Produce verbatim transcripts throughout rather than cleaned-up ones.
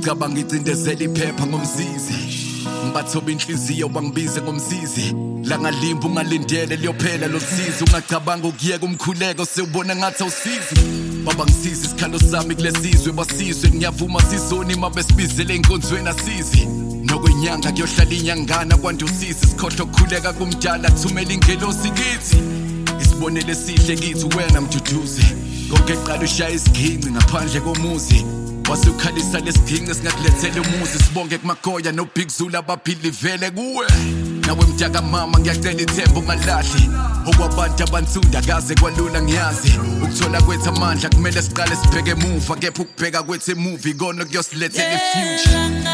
ngicabanga icindezela iphepha ngomsizi ngibathoba inhliziyo bangibize ngomsizi langalimba ungalindele liyophela lo sizi ungacabanga ukuyeka umkhuleko sewubona ngathi awusizi baba ngisiza isikhalo sami kulesizwe basizwe ngiyavuma sizoni mabesibizele inkonzweni asizi nokwenyanga kuyohlala inyangana kwandusisi sikhohlo kukhuleka kumdala thumela ingelosi kithi isibonele sihle kithi wena mduduze konke qala ushaya isiginci ngaphandle komuzi wasukhalisa lesidingo singakulethela umuzi sibonge kumagoya no Big Zulu abaphili vele kuwe nawe mdaka mama ngiyacela ithemba ungalahli okwabantu abansunda kaze kwalula ngiyazi ukuthola kwethu amandla kumele siqale sibheke emuva kepha ukubheka kwethu emuva ikona kuyosilethela ifuture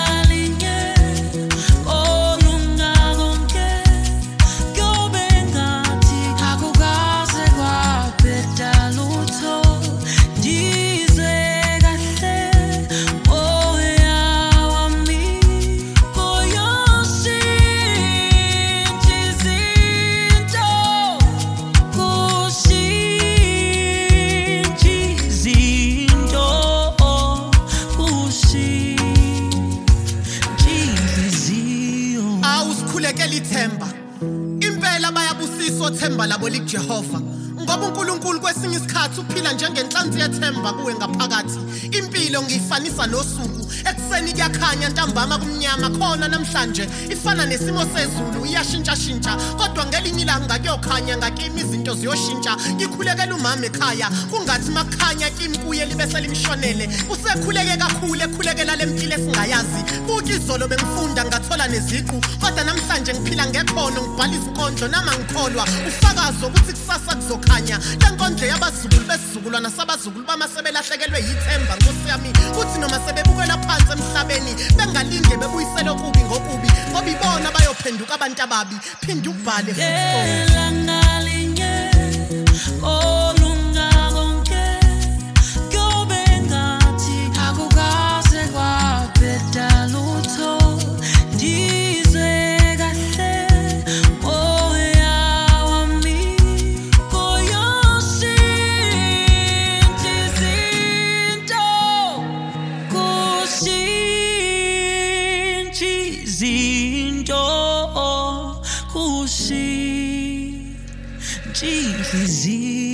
Themba impela bayabusiswa themba labo liJehova ngoba uNkulunkulu kwesinye isikhathi uphila njengenhlanzi yethemba kuwe ngaphakathi impilo ngiyifanisa nosuku ekseni kuyakhanya ntambama kumnyama khona namhlanje ifana nesimo sezulu iyashintsha shintsha kodwa ngelinye ilanga kuyokhanya ngakimi izinto ziyoshintsha ngikhulekela umama ekhaya kungathi makhanya kimi kuye libese limshonele usekhuleke kakhulu ekhulekela lempilo esingayazi futhi izolo bengifunda ngathola neziqu kodwa namhlanje ngiphila ngekhono ngibhala izinkondlo nama ngikholwa ufakazo ukuthi kusasa kuzokhanya lenkondlo yabazukulu besizukulwana sabazukulu bamasebelahlekelwe yithemba Nkosi yami uthi noma sebebukela phansi emhlabeni bengalinge bebuyisele okubi ngokubi ngoba ibona bayophenduka abantu ababi phinda ubhale zinto kushi inhliziyo